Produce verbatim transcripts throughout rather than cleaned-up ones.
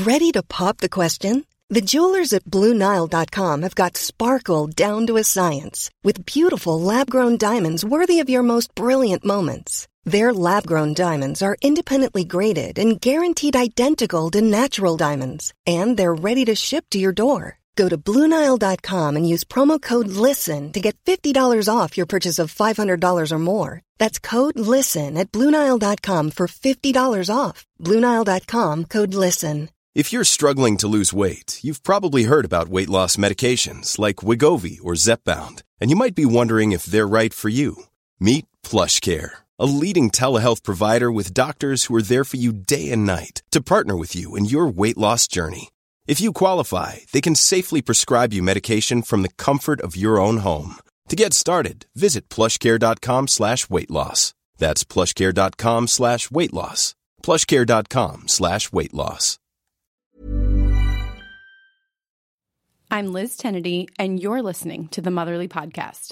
Ready to pop the question? The jewelers at Blue Nile dot com have got sparkle down to a science with beautiful lab-grown diamonds worthy of your most brilliant moments. Their lab-grown diamonds are independently graded and guaranteed identical to natural diamonds, and they're ready to ship to your door. Go to Blue Nile dot com and use promo code LISTEN to get fifty dollars off your purchase of five hundred dollars or more. That's code LISTEN at Blue Nile dot com for fifty dollars off. Blue Nile dot com, code LISTEN. If you're struggling to lose weight, you've probably heard about weight loss medications like Wegovy or Zepbound, and you might be wondering if they're right for you. Meet PlushCare, a leading telehealth provider with doctors who are there for you day and night to partner with you in your weight loss journey. If you qualify, they can safely prescribe you medication from the comfort of your own home. To get started, visit plushcare.com slash weight loss. That's plushcare.com slash weight loss. plushcare.com slash weight loss. I'm Liz Tennedy, and you're listening to the Motherly Podcast.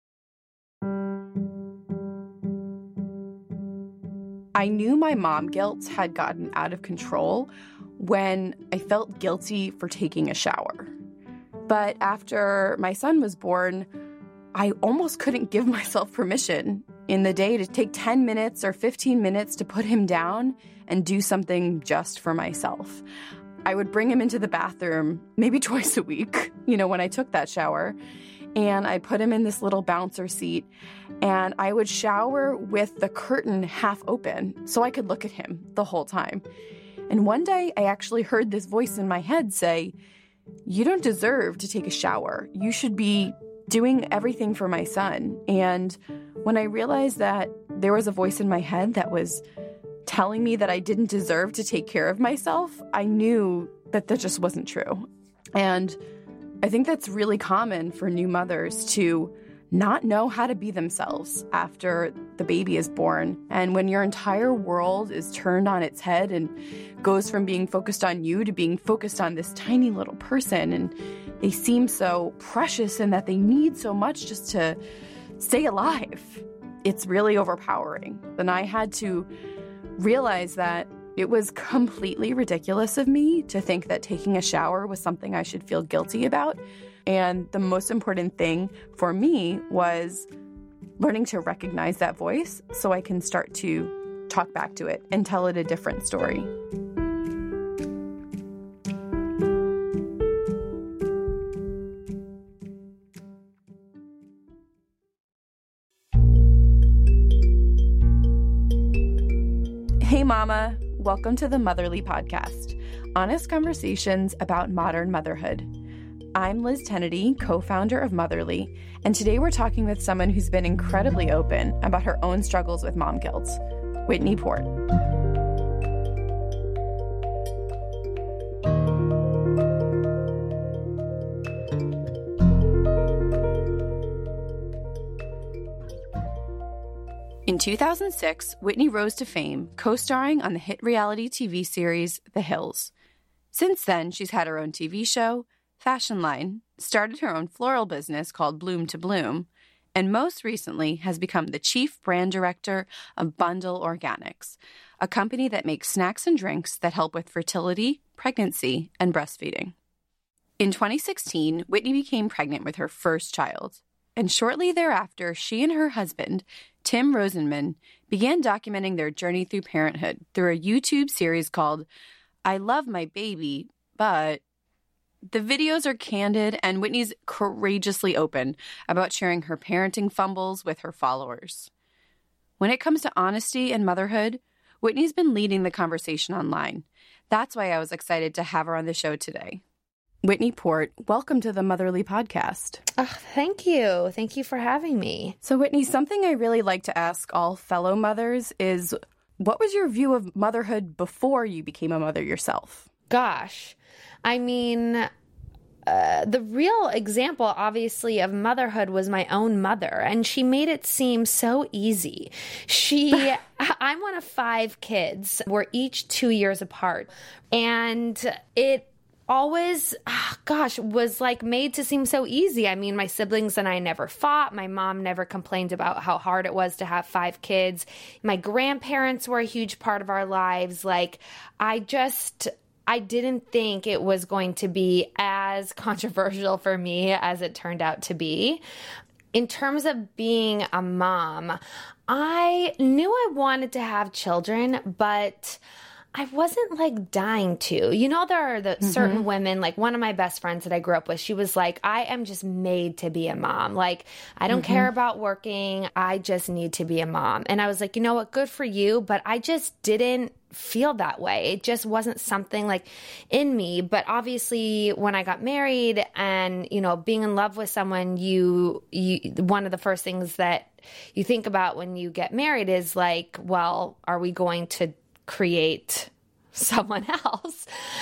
I knew my mom guilt had gotten out of control when I felt guilty for taking a shower. But after my son was born, I almost couldn't give myself permission in the day to take ten minutes or fifteen minutes to put him down and do something just for myself. I would bring him into the bathroom maybe twice a week, you know, when I took that shower, and I'd put him in this little bouncer seat, and I would shower with the curtain half open so I could look at him the whole time. And one day I actually heard this voice in my head say, "You don't deserve to take a shower. You should be doing everything for my son." And when I realized that there was a voice in my head that was telling me that I didn't deserve to take care of myself, I knew that that just wasn't true. And I think that's really common for new mothers to not know how to be themselves after the baby is born. And when your entire world is turned on its head and goes from being focused on you to being focused on this tiny little person, and they seem so precious and that they need so much just to stay alive, it's really overpowering. And I had to realize that it was completely ridiculous of me to think that taking a shower was something I should feel guilty about. And the most important thing for me was learning to recognize that voice so I can start to talk back to it and tell it a different story. Hey Mama, welcome to the Motherly Podcast, honest conversations about modern motherhood. I'm Liz Tennedy, co-founder of Motherly, and today we're talking with someone who's been incredibly open about her own struggles with mom guilt, Whitney Port. In two thousand six, Whitney rose to fame, co-starring on the hit reality T V series The Hills. Since then, she's had her own T V show, fashion line, started her own floral business called Bloom to Bloom, and most recently has become the chief brand director of Bundle Organics, a company that makes snacks and drinks that help with fertility, pregnancy, and breastfeeding. In twenty sixteen, Whitney became pregnant with her first child, and shortly thereafter, she and her husband, Tim Rosenman, began documenting their journey through parenthood through a YouTube series called I Love My Baby, But... The videos are candid, and Whitney's courageously open about sharing her parenting fumbles with her followers. When it comes to honesty and motherhood, Whitney's been leading the conversation online. That's why I was excited to have her on the show today. Whitney Port, welcome to the Motherly Podcast. Oh, thank you. Thank you for having me. So, Whitney, something I really like to ask all fellow mothers is, what was your view of motherhood before you became a mother yourself? Gosh. I mean, uh, the real example, obviously, of motherhood was my own mother, and she made it seem so easy. She, I'm one of five kids. We're each two years apart, and it always, oh gosh, was like made to seem so easy. I mean, my siblings and I never fought. My mom never complained about how hard it was to have five kids. My grandparents were a huge part of our lives. Like, I just... I didn't think it was going to be as controversial for me as it turned out to be. In terms of being a mom, I knew I wanted to have children, but I wasn't like dying to. You know, there are the mm-hmm. certain women, like one of my best friends that I grew up with, she was like, I am just made to be a mom. Like, I don't mm-hmm. care about working. I just need to be a mom. And I was like, you know what? Good for you. But I just didn't feel that way. It just wasn't something like in me. But obviously when I got married and, you know, being in love with someone, you, you, one of the first things that you think about when you get married is like, well, are we going to create someone else?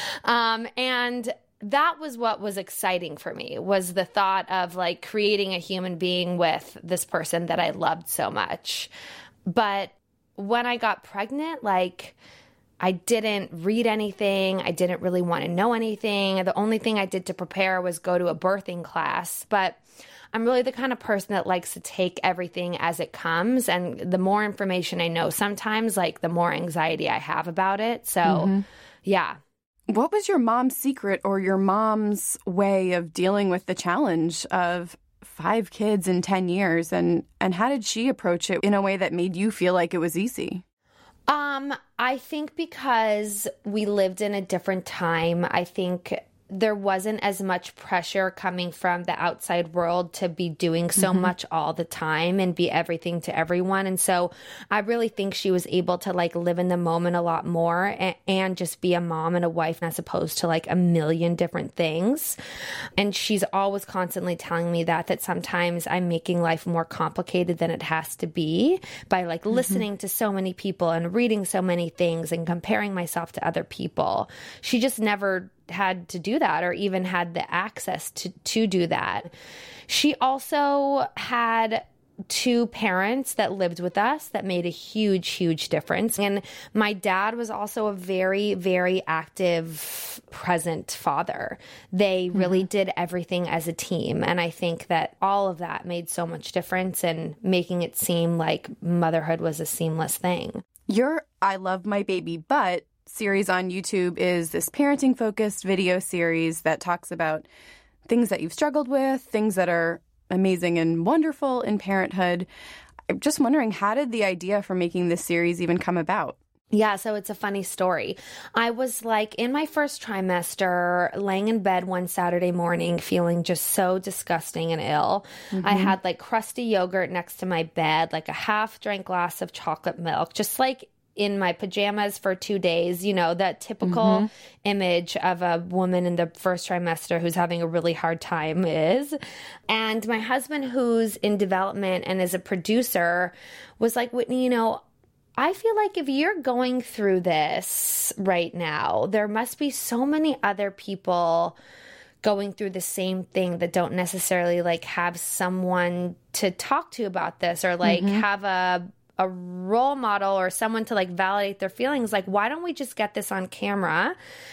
Um, and that was what was exciting for me, was the thought of like creating a human being with this person that I loved so much. But when I got pregnant, like I didn't read anything. I didn't really want to know anything. The only thing I did to prepare was go to a birthing class. But I'm really the kind of person that likes to take everything as it comes. And the more information I know, sometimes like the more anxiety I have about it. So mm-hmm. yeah. What was your mom's secret or your mom's way of dealing with the challenge of five kids in ten years? And, and how did she approach it in a way that made you feel like it was easy? Um, I think because we lived in a different time, I think there wasn't as much pressure coming from the outside world to be doing so mm-hmm. much all the time and be everything to everyone. And so I really think she was able to like live in the moment a lot more and, and just be a mom and a wife as opposed to like a million different things. And she's always constantly telling me that, that sometimes I'm making life more complicated than it has to be by like mm-hmm. listening to so many people and reading so many things and comparing myself to other people. She just never had to do that or even had the access to, to do that. She also had two parents that lived with us that made a huge, huge difference. And my dad was also a very, very active, present father. They really mm-hmm. did everything as a team. And I think that all of that made so much difference in making it seem like motherhood was a seamless thing. Your I Love My Baby But series on YouTube is this parenting-focused video series that talks about things that you've struggled with, things that are amazing and wonderful in parenthood. I'm just wondering, how did the idea for making this series even come about? Yeah, so it's a funny story. I was like in my first trimester, laying in bed one Saturday morning, feeling just so disgusting and ill. Mm-hmm. I had like crusty yogurt next to my bed, like a half drank glass of chocolate milk, just like in my pajamas for two days, you know, that typical mm-hmm. image of a woman in the first trimester who's having a really hard time is. And my husband, who's in development and is a producer, was like, Whitney, you know, I feel like if you're going through this right now, there must be so many other people going through the same thing that don't necessarily like have someone to talk to about this or like mm-hmm. have a a role model or someone to like validate their feelings. Like, why don't we just get this on camera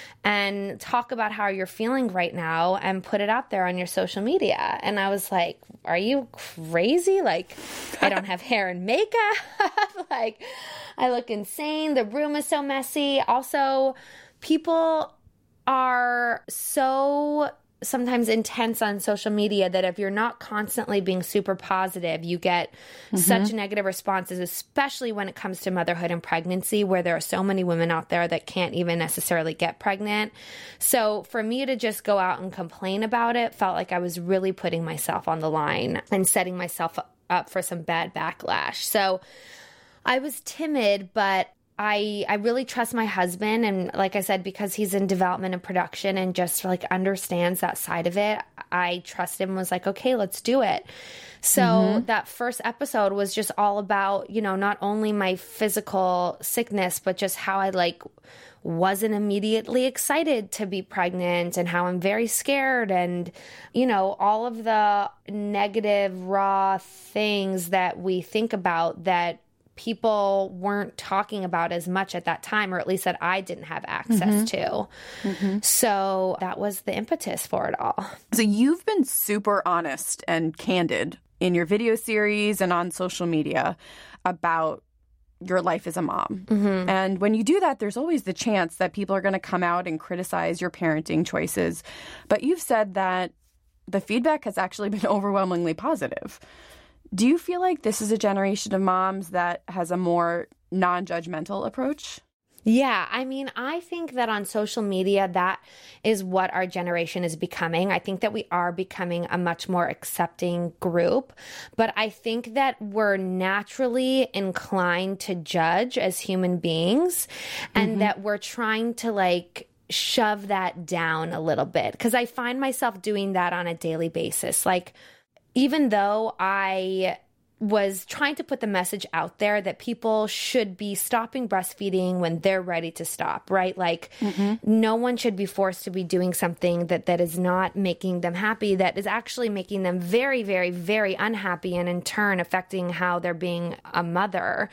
and talk about how you're feeling right now and put it out there on your social media? And I was like, are you crazy? Like, I don't have hair and makeup. Like, I look insane. The room is so messy. Also, people are so sometimes intense on social media that if you're not constantly being super positive, you get mm-hmm. such negative responses, especially when it comes to motherhood and pregnancy, where there are so many women out there that can't even necessarily get pregnant. So for me to just go out and complain about it felt like I was really putting myself on the line and setting myself up for some bad backlash. So I was timid, but I, I really trust my husband. And like I said, because he's in development and production and just like understands that side of it, I trust him and was like, okay, let's do it. So mm-hmm. that first episode was just all about, you know, not only my physical sickness, but just how I like wasn't immediately excited to be pregnant and how I'm very scared and, you know, all of the negative, raw things that we think about that people weren't talking about as much at that time, or at least that I didn't have access mm-hmm. to. Mm-hmm. So that was the impetus for it all. So you've been super honest and candid in your video series and on social media about your life as a mom. Mm-hmm. And when you do that, there's always the chance that people are going to come out and criticize your parenting choices. But you've said that the feedback has actually been overwhelmingly positive. Do you feel like this is a generation of moms that has a more non-judgmental approach? Yeah, I mean, I think that on social media, that is what our generation is becoming. I think that we are becoming a much more accepting group, but I think that we're naturally inclined to judge as human beings, and mm-hmm. that we're trying to like shove that down a little bit, because I find myself doing that on a daily basis. Like, even though I was trying to put the message out there that people should be stopping breastfeeding when they're ready to stop, right? Like, mm-hmm. no one should be forced to be doing something that, that is not making them happy, that is actually making them very, very, very unhappy, and in turn affecting how they're being a mother.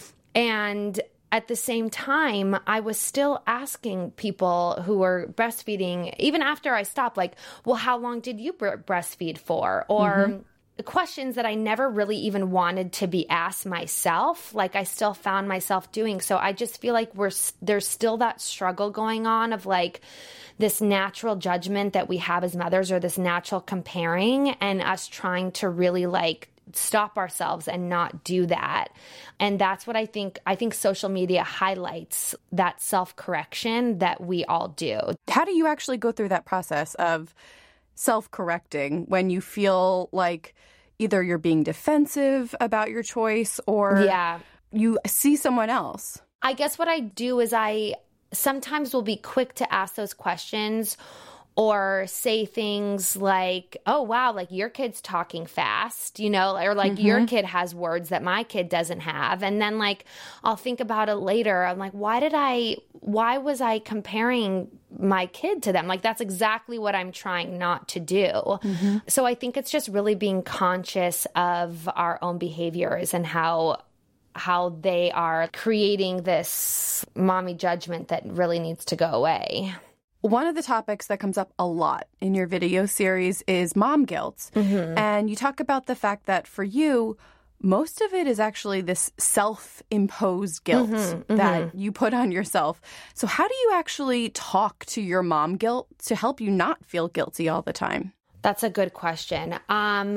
And at the same time, I was still asking people who were breastfeeding, even after I stopped, like, well, how long did you breastfeed for? Or mm-hmm. questions that I never really even wanted to be asked myself, like I still found myself doing. So I just feel like we're there's still that struggle going on of like this natural judgment that we have as mothers, or this natural comparing, and us trying to really like stop ourselves and not do that. And that's what I think, I think social media highlights that self-correction that we all do. How do you actually go through that process of self-correcting when you feel like either you're being defensive about your choice, or yeah. you see someone else? I guess what I do is I sometimes will be quick to ask those questions, or say things like, oh, wow, like your kid's talking fast, you know, or like mm-hmm. your kid has words that my kid doesn't have. And then like, I'll think about it later. I'm like, why did I, why was I comparing my kid to them? Like, that's exactly what I'm trying not to do. Mm-hmm. So I think it's just really being conscious of our own behaviors and how how they are creating this mommy judgment that really needs to go away. One of the topics that comes up a lot in your video series is mom guilt. Mm-hmm. And you talk about the fact that for you, most of it is actually this self-imposed guilt mm-hmm, that mm-hmm. you put on yourself. So how do you actually talk to your mom guilt to help you not feel guilty all the time? That's a good question. Um,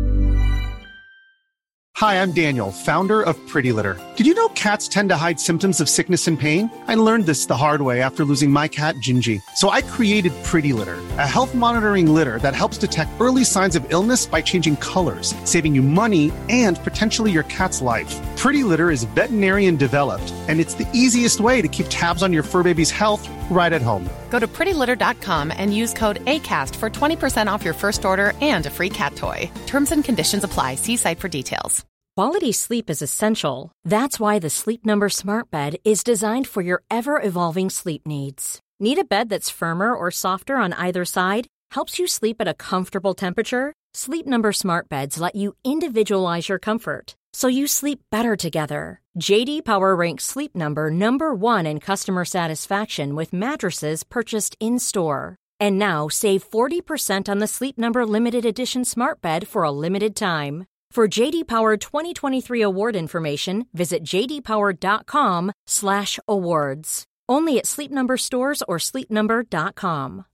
Hi, I'm Daniel, founder of Pretty Litter. Did you know cats tend to hide symptoms of sickness and pain? I learned this the hard way after losing my cat, Gingy. So I created Pretty Litter, a health monitoring litter that helps detect early signs of illness by changing colors, saving you money and potentially your cat's life. Pretty Litter is veterinarian developed, and it's the easiest way to keep tabs on your fur baby's health right at home. Go to pretty litter dot com and use code ACAST for twenty percent off your first order and a free cat toy. Terms and conditions apply. See site for details. Quality sleep is essential. That's why the Sleep Number Smart Bed is designed for your ever-evolving sleep needs. Need a bed that's firmer or softer on either side? Helps you sleep at a comfortable temperature? Sleep Number Smart Beds let you individualize your comfort, so you sleep better together. J D Power ranks Sleep Number number one in customer satisfaction with mattresses purchased in-store. And now save forty percent on the Sleep Number Limited Edition Smart Bed for a limited time. For J D Power twenty twenty-three award information, visit j d power dot com slash awards. Only at Sleep Number stores or sleep number dot com.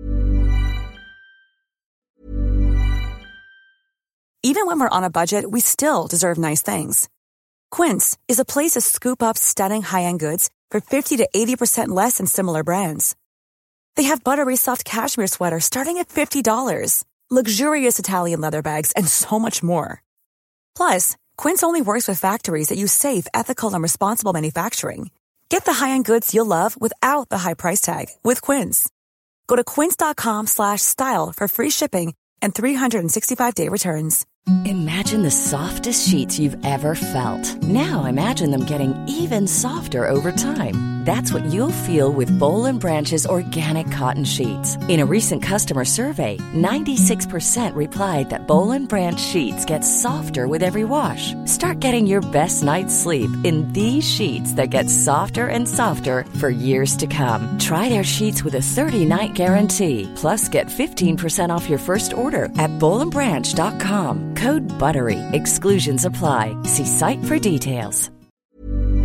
Even when we're on a budget, we still deserve nice things. Quince is a place to scoop up stunning high-end goods for fifty to eighty percent less than similar brands. They have buttery soft cashmere sweaters starting at fifty dollars, luxurious Italian leather bags, and so much more. Plus, Quince only works with factories that use safe, ethical, and responsible manufacturing. Get the high-end goods you'll love without the high price tag with Quince. Go to quince dot com slash style for free shipping and three sixty-five day returns. Imagine the softest sheets you've ever felt. Now imagine them getting even softer over time. That's what you'll feel with Boll and Branch's organic cotton sheets. In a recent customer survey, ninety-six percent replied that Boll and Branch sheets get softer with every wash. Start getting your best night's sleep in these sheets that get softer and softer for years to come. Try their sheets with a thirty-night guarantee. Plus, get fifteen percent off your first order at boll and branch dot com. Code BUTTERY. Exclusions apply. See site for details.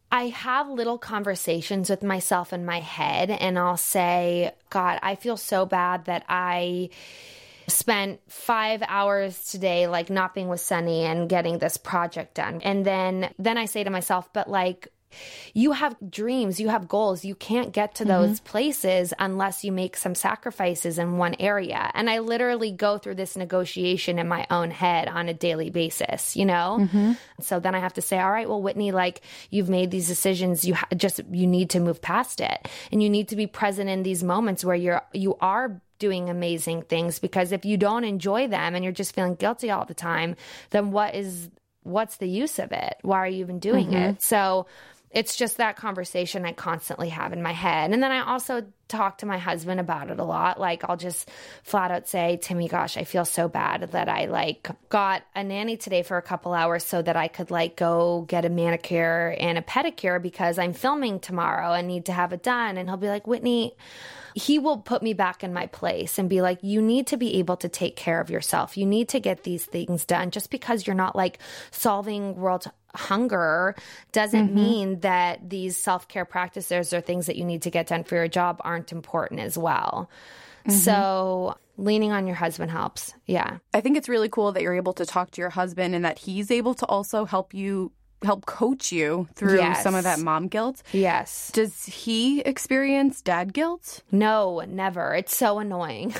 I have little conversations with myself in my head, and I'll say, God, I feel so bad that I spent five hours today, like not being with Sunny and getting this project done. And then, then I say to myself, but like, you have dreams, you have goals. You can't get to those mm-hmm. places unless you make some sacrifices in one area. And I literally go through this negotiation in my own head on a daily basis, you know? Mm-hmm. So then I have to say, all right, well, Whitney, like you've made these decisions. You ha- just, you need to move past it. And you need to be present in these moments where you're, you are doing amazing things, because if you don't enjoy them and you're just feeling guilty all the time, then what is, what's the use of it? Why are you even doing mm-hmm. it? So it's just that conversation I constantly have in my head. And then I also talk to my husband about it a lot. Like I'll just flat out say, Timmy, gosh, I feel so bad that I like got a nanny today for a couple hours so that I could like go get a manicure and a pedicure because I'm filming tomorrow and need to have it done. And he'll be like, Whitney, he will put me back in my place and be like, you need to be able to take care of yourself. You need to get these things done. Just because you're not like solving world hunger doesn't mm-hmm. mean that these self-care practices or things that you need to get done for your job aren't important as well. Mm-hmm. So leaning on your husband helps. Yeah. I think it's really cool that you're able to talk to your husband and that he's able to also help you help coach you through yes. some of that mom guilt. Yes. Does he experience dad guilt? No, never. It's so annoying.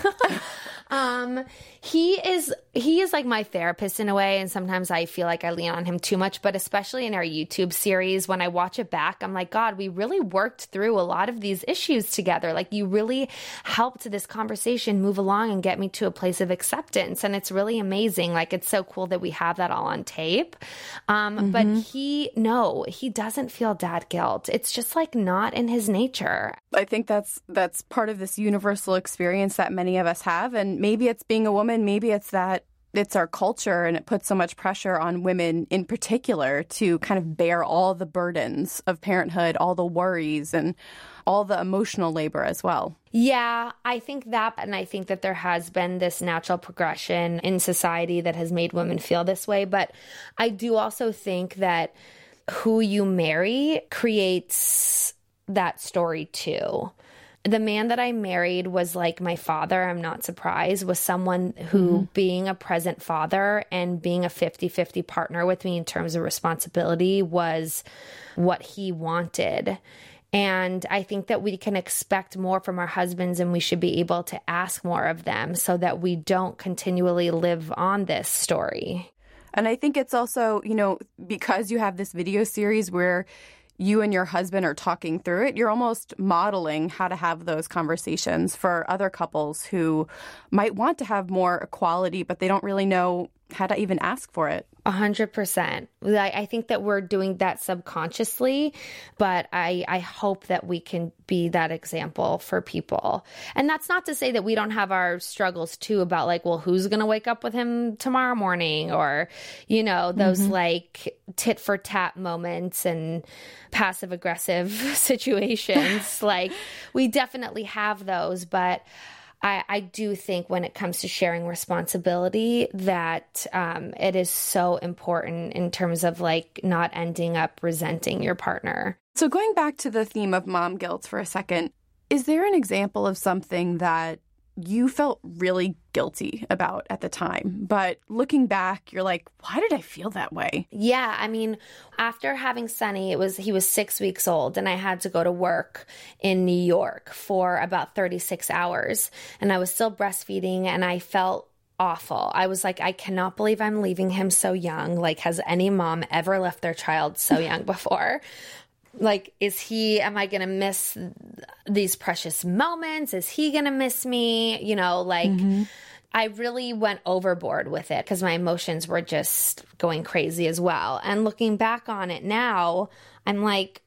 um, he is he is like my therapist in a way, and sometimes I feel like I lean on him too much, but especially in our YouTube series, when I watch it back, I'm like, God, we really worked through a lot of these issues together. Like you really helped this conversation move along and get me to a place of acceptance. And it's really amazing. Like it's so cool that we have that all on tape. Um, mm-hmm. But he, no, he doesn't feel dad guilt. It's just like not in his nature. I think that's that's part of this universal experience that many of us have. And maybe it's being a woman, maybe it's that it's our culture and it puts so much pressure on women in particular to kind of bear all the burdens of parenthood, all the worries and all the emotional labor as well. Yeah, I think that, and I think that there has been this natural progression in society that has made women feel this way. But I do also think that who you marry creates that story too. The man that I married was like my father, I'm not surprised, was someone who, mm-hmm. being a present father and being a fifty-fifty partner with me in terms of responsibility was what he wanted. And I think that we can expect more from our husbands, and we should be able to ask more of them so that we don't continually live on this story. And I think it's also, you know, because you have this video series where you and your husband are talking through it, you're almost modeling how to have those conversations for other couples who might want to have more equality, but they don't really know how to even ask for it. A hundred percent. I think that we're doing that subconsciously, but I, I hope that we can be that example for people. And that's not to say that we don't have our struggles too about like, well, who's going to wake up with him tomorrow morning? Or, you know, those mm-hmm. like tit for tat moments and passive aggressive situations. Like we definitely have those, but I, I do think when it comes to sharing responsibility that um, it is so important in terms of like not ending up resenting your partner. So going back to the theme of mom guilt for a second, is there an example of something that you felt really guilty about at the time, but looking back, you're like, why did I feel that way? Yeah. I mean, after having Sunny, it was, he was six weeks old and I had to go to work in New York for about thirty-six hours and I was still breastfeeding and I felt awful. I was like, I cannot believe I'm leaving him so young. Like, has any mom ever left their child so young before? Like, is he, am I going to miss these precious moments? Is he going to miss me? You know, like mm-hmm. I really went overboard with it because my emotions were just going crazy as well. And looking back on it now, I'm like,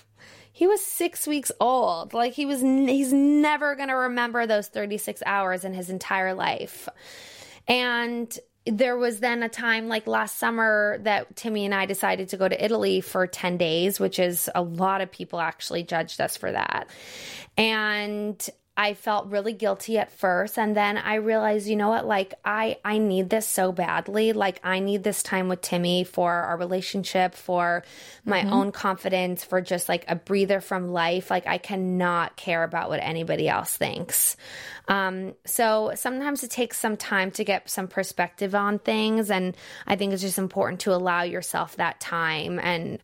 he was six weeks old. Like he was, he's never going to remember those thirty-six hours in his entire life. And there was then a time like last summer that Timmy and I decided to go to Italy for ten days, which is a lot of people actually judged us for that. And I felt really guilty at first. And then I realized, you know what, like I, I need this so badly. Like I need this time with Timmy for our relationship, for my mm-hmm. own confidence, for just like a breather from life. Like I cannot care about what anybody else thinks. Um, so sometimes it takes some time to get some perspective on things. And I think it's just important to allow yourself that time and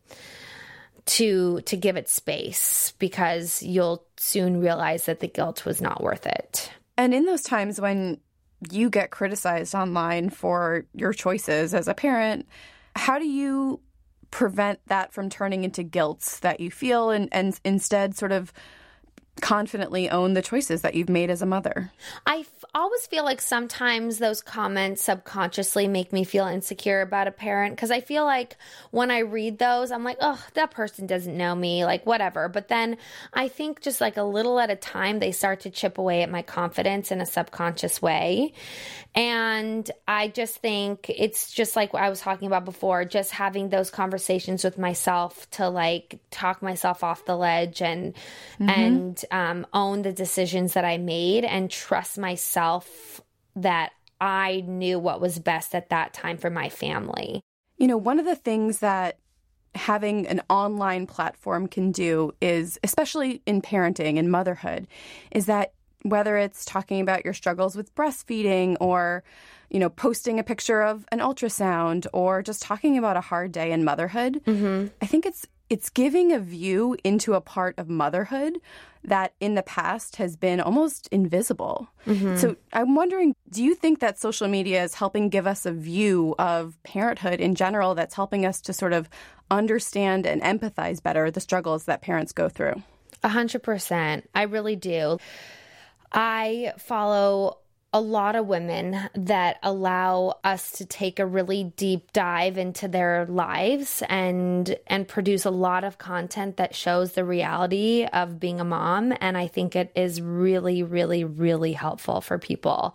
to to give it space, because you'll soon realize that the guilt was not worth it. And in those times when you get criticized online for your choices as a parent, how do you prevent that from turning into guilt that you feel and, and instead sort of confidently own the choices that you've made as a mother? I f- always feel like sometimes those comments subconsciously make me feel insecure about a parent, because I feel like when I read those, I'm like, oh, that person doesn't know me, like whatever. But then I think just like a little at a time, they start to chip away at my confidence in a subconscious way. And I just think it's just like I was talking about before, just having those conversations with myself to like talk myself off the ledge and, mm-hmm. and, Um, own the decisions that I made and trust myself that I knew what was best at that time for my family. You know, one of the things that having an online platform can do is, especially in parenting and motherhood, is that whether it's talking about your struggles with breastfeeding or, you know, posting a picture of an ultrasound or just talking about a hard day in motherhood, mm-hmm. I think it's It's giving a view into a part of motherhood that in the past has been almost invisible. Mm-hmm. So I'm wondering, do you think that social media is helping give us a view of parenthood in general that's helping us to sort of understand and empathize better the struggles that parents go through? A hundred percent. I really do. I follow a lot of women that allow us to take a really deep dive into their lives and and produce a lot of content that shows the reality of being a mom. And I think it is really, really, really helpful for people.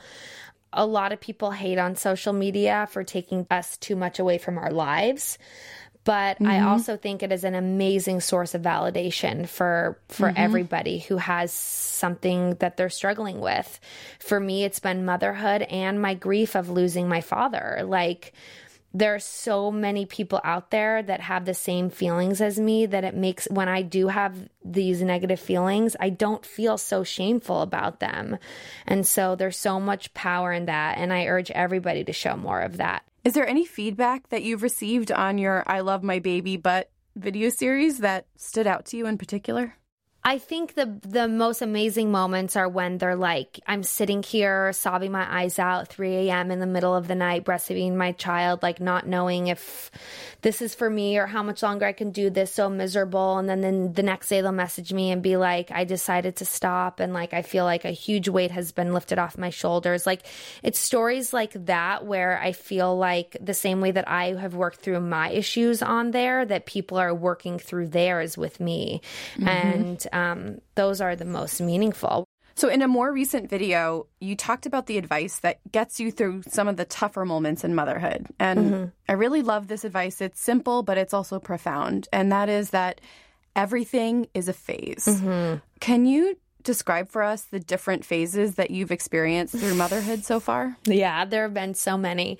A lot of people hate on social media for taking us too much away from our lives. But mm-hmm. I also think it is an amazing source of validation for for mm-hmm. everybody who has something that they're struggling with. For me, it's been motherhood and my grief of losing my father. Like, there are so many people out there that have the same feelings as me that it makes, when I do have these negative feelings, I don't feel so shameful about them. And so there's so much power in that. And I urge everybody to show more of that. Is there any feedback that you've received on your I Love My Baby But video series that stood out to you in particular? I think the the most amazing moments are when they're like, I'm sitting here sobbing my eyes out, three a.m. in the middle of the night, breastfeeding my child, like not knowing if this is for me or how much longer I can do this, so miserable. And then, then the next day they'll message me and be like, I decided to stop. And like, I feel like a huge weight has been lifted off my shoulders. Like, it's stories like that where I feel like the same way that I have worked through my issues on there, that people are working through theirs with me. Mm-hmm. And Um, those are the most meaningful. So in a more recent video, you talked about the advice that gets you through some of the tougher moments in motherhood. And mm-hmm. I really love this advice. It's simple, but it's also profound. And that is that everything is a phase. Mm-hmm. Can you describe for us the different phases that you've experienced through motherhood so far? Yeah, there have been so many.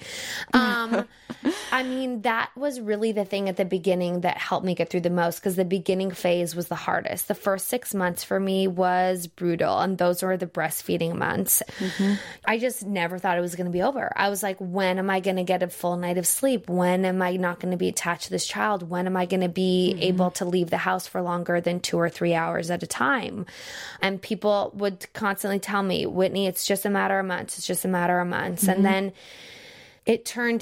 Um, I mean, that was really the thing at the beginning that helped me get through the most, because the beginning phase was the hardest. The first six months for me was brutal, and those were the breastfeeding months. Mm-hmm. I just never thought it was going to be over. I was like, when am I going to get a full night of sleep? When am I not going to be attached to this child? When am I going to be mm-hmm. able to leave the house for longer than two or three hours at a time? And people would constantly tell me, Whitney, it's just a matter of months. It's just a matter of months. Mm-hmm. And then it turned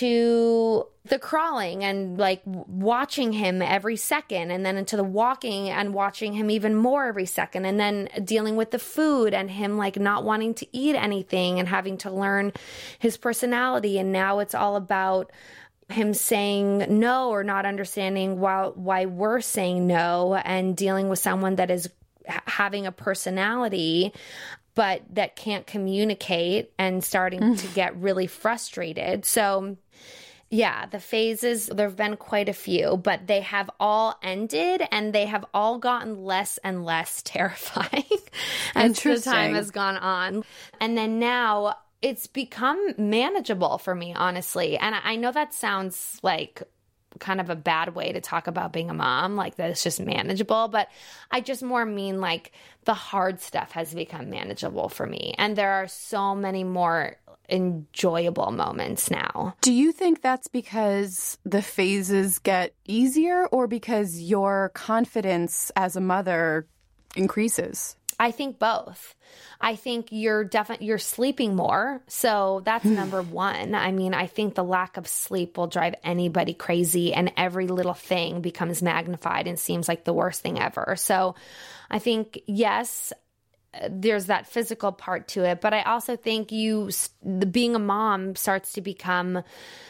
into the crawling and like watching him every second, and then into the walking and watching him even more every second, and then dealing with the food and him like not wanting to eat anything and having to learn his personality. And now it's all about him saying no or not understanding why, why we're saying no, and dealing with someone that is having a personality but that can't communicate and starting mm. to get really frustrated. So Yeah, the phases, there have been quite a few, but they have all ended and they have all gotten less and less terrifying as the time has gone on. And then now it's become manageable for me, honestly. And I know that sounds like kind of a bad way to talk about being a mom, like that it's just manageable, but I just more mean like the hard stuff has become manageable for me. And there are so many more enjoyable moments now. Do you think that's because the phases get easier or because your confidence as a mother increases? I think both. I think you're definitely you're sleeping more. So that's number one. I mean, I think the lack of sleep will drive anybody crazy and every little thing becomes magnified and seems like the worst thing ever. So I think, yes, there's that physical part to it, but I also think you, the, being a mom starts to become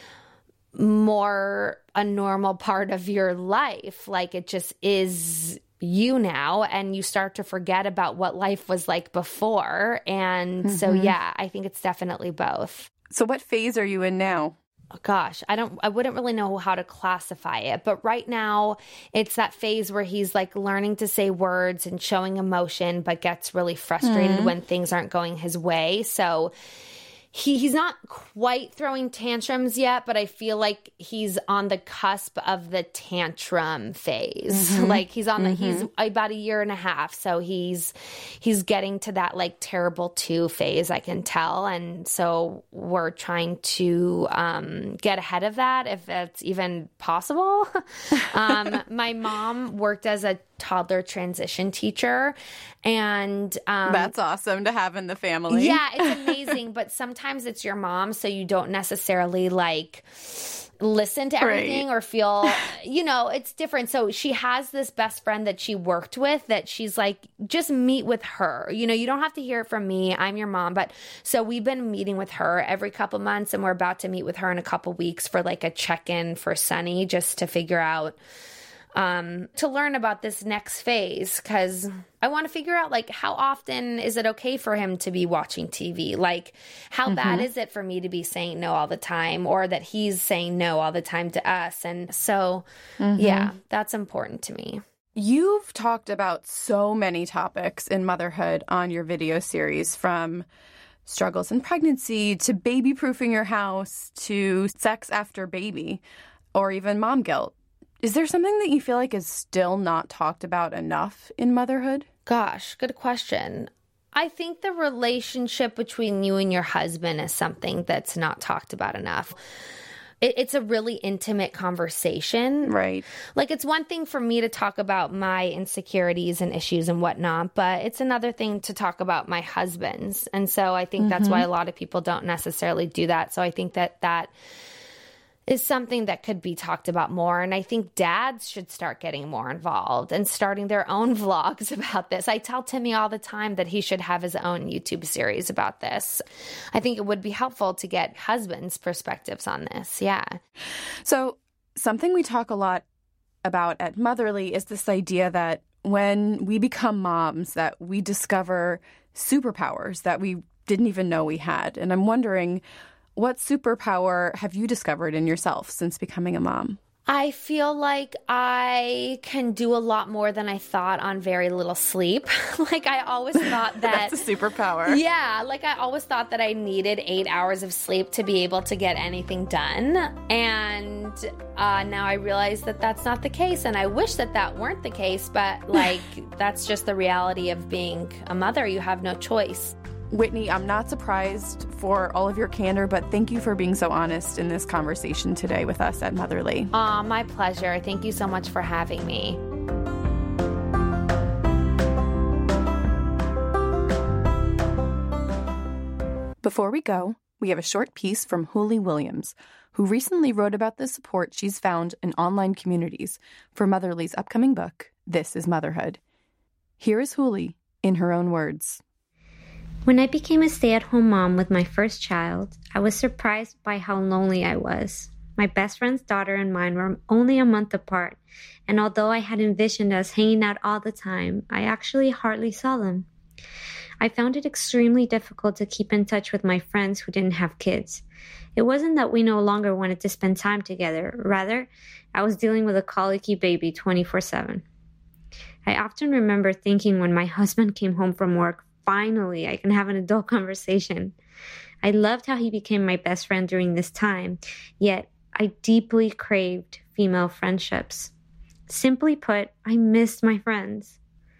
more a normal part of your life. Like it just is you now, and you start to forget about what life was like before. And mm-hmm. so, yeah, I think it's definitely both. So what phase are you in now? Oh, gosh, I don't, I wouldn't really know how to classify it, but right now it's that phase where he's like learning to say words and showing emotion, but gets really frustrated mm-hmm. when things aren't going his way. So He he's not quite throwing tantrums yet, but I feel like he's on the cusp of the tantrum phase. Mm-hmm. Like he's on the, mm-hmm. he's about a year and a half. So he's, he's getting to that like terrible two phase, I can tell. And so we're trying to um, get ahead of that if that's even possible. um, my mom worked as a toddler transition teacher, and um, that's awesome to have in the family. Yeah, it's amazing, but sometimes it's your mom, so you don't necessarily like listen to everything right. or feel, you know, it's different. So she has this best friend that she worked with that she's like, just meet with her. You know, you don't have to hear it from me. I'm your mom. But so we've been meeting with her every couple months, and we're about to meet with her in a couple weeks for like a check-in for Sunny, just to figure out Um, to learn about this next phase, because I want to figure out like how often is it okay for him to be watching T V? Like how mm-hmm. bad is it for me to be saying no all the time, or that he's saying no all the time to us? And so, mm-hmm. yeah, that's important to me. You've talked about so many topics in motherhood on your video series, from struggles in pregnancy to baby-proofing your house to sex after baby, or even mom guilt. Is there something that you feel like is still not talked about enough in motherhood? Gosh, good question. I think the relationship between you and your husband is something that's not talked about enough. It, it's a really intimate conversation. Right. Like, it's one thing for me to talk about my insecurities and issues and whatnot, but it's another thing to talk about my husband's. And so I think mm-hmm. that's why a lot of people don't necessarily do that. So I think that that is something that could be talked about more. And I think dads should start getting more involved and starting their own vlogs about this. I tell Timmy all the time that he should have his own YouTube series about this. I think it would be helpful to get husbands' perspectives on this. Yeah. So something we talk a lot about at Motherly is this idea that when we become moms, that we discover superpowers that we didn't even know we had. And I'm wondering, what superpower have you discovered in yourself since becoming a mom? I feel like I can do a lot more than I thought on very little sleep. Like I always thought that... That's a superpower. Yeah, like I always thought that I needed eight hours of sleep to be able to get anything done. And uh, now I realize that that's not the case. And I wish that that weren't the case, but like that's just the reality of being a mother. You have no choice. Whitney, I'm not surprised for all of your candor, but thank you for being so honest in this conversation today with us at Motherly. Aw, my pleasure. Thank you so much for having me. Before we go, we have a short piece from Huli Williams, who recently wrote about the support she's found in online communities for Motherly's upcoming book, This is Motherhood. Here is Huli in her own words. When I became a stay-at-home mom with my first child, I was surprised by how lonely I was. My best friend's daughter and mine were only a month apart, and although I had envisioned us hanging out all the time, I actually hardly saw them. I found it extremely difficult to keep in touch with my friends who didn't have kids. It wasn't that we no longer wanted to spend time together. Rather, I was dealing with a colicky baby twenty-four seven. I often remember thinking when my husband came home from work, finally, I can have an adult conversation. I loved how he became my best friend during this time, yet I deeply craved female friendships. Simply put, I missed my friends.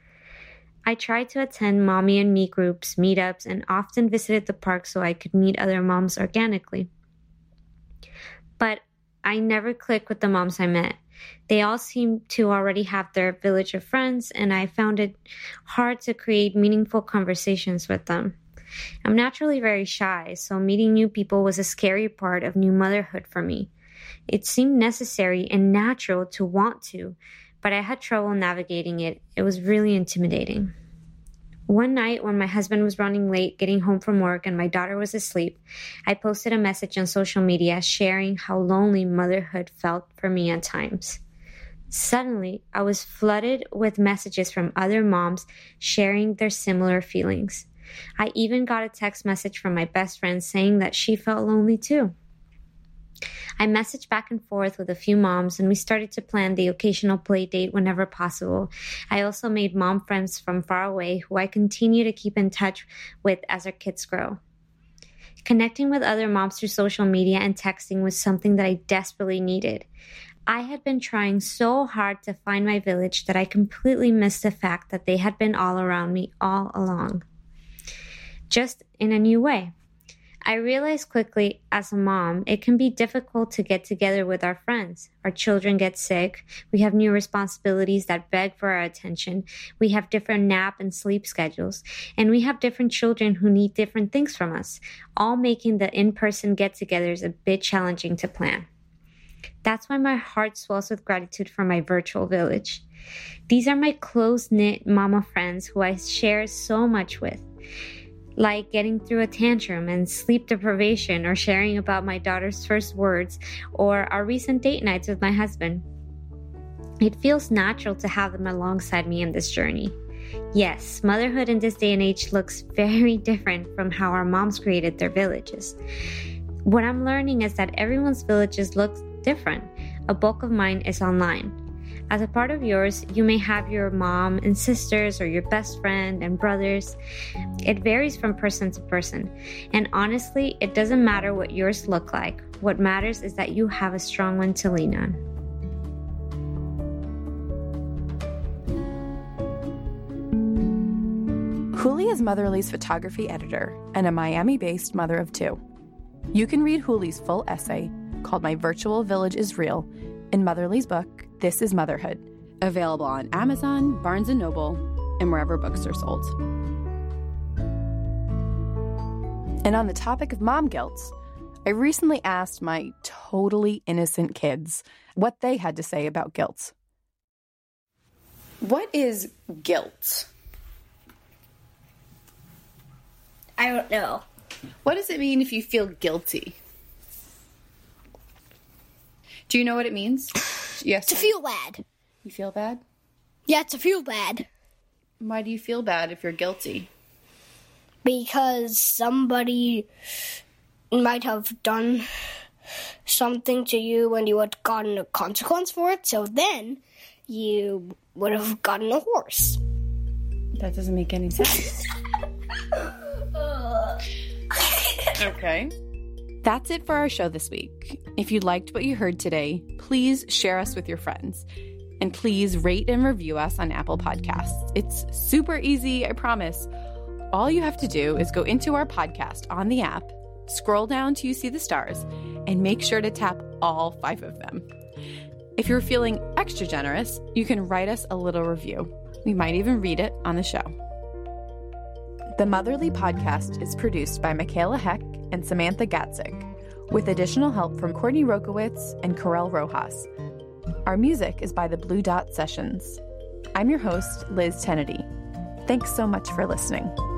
I tried to attend mommy and me groups, meetups, and often visited the park so I could meet other moms organically. But I never clicked with the moms I met. They all seemed to already have their village of friends, and I found it hard to create meaningful conversations with them. I'm naturally very shy, so meeting new people was a scary part of new motherhood for me. It seemed necessary and natural to want to, but I had trouble navigating it. It was really intimidating. One night when my husband was running late getting home from work and my daughter was asleep, I posted a message on social media sharing how lonely motherhood felt for me at times. Suddenly, I was flooded with messages from other moms sharing their similar feelings. I even got a text message from my best friend saying that she felt lonely too. I messaged back and forth with a few moms, and we started to plan the occasional play date whenever possible. I also made mom friends from far away who I continue to keep in touch with as our kids grow. Connecting with other moms through social media and texting was something that I desperately needed. I had been trying so hard to find my village that I completely missed the fact that they had been all around me all along, just in a new way. I realized quickly as a mom, it can be difficult to get together with our friends. Our children get sick. We have new responsibilities that beg for our attention. We have different nap and sleep schedules. And we have different children who need different things from us, all making the in-person get-togethers a bit challenging to plan. That's why my heart swells with gratitude for my virtual village. These are my close-knit mama friends who I share so much with, like getting through a tantrum and sleep deprivation, or sharing about my daughter's first words, or our recent date nights with my husband. It feels natural to have them alongside me in this journey. Yes, motherhood in this day and age looks very different from how our moms created their villages. What I'm learning is that everyone's villages look different. A bulk of mine is online. As a part of yours, you may have your mom and sisters or your best friend and brothers. It varies from person to person. And honestly, it doesn't matter what yours look like. What matters is that you have a strong one to lean on. Huli is Motherly's photography editor and a Miami-based mother of two. You can read Huli's full essay, called My Virtual Village is Real, in Motherly's book, This is Motherhood, available on Amazon, Barnes and Noble, and wherever books are sold. And on the topic of mom guilt, I recently asked my totally innocent kids what they had to say about guilt. What is guilt? I don't know. What does it mean if you feel guilty? Do you know what it means? Yes. To feel bad. You feel bad? Yeah, to feel bad. Why do you feel bad if you're guilty? Because somebody might have done something to you and you had gotten a consequence for it, so then you would have gotten a horse. That doesn't make any sense. Okay. That's it for our show this week. If you liked what you heard today, please share us with your friends. And please rate and review us on Apple Podcasts. It's super easy, I promise. All you have to do is go into our podcast on the app, scroll down till you see the stars, and make sure to tap all five of them. If you're feeling extra generous, you can write us a little review. We might even read it on the show. The Motherly Podcast is produced by Michaela Heck and Samantha Gatzik, with additional help from Courtney Rokowitz and Corel Rojas. Our music is by the Blue Dot Sessions. I'm your host, Liz Tennedy. Thanks so much for listening.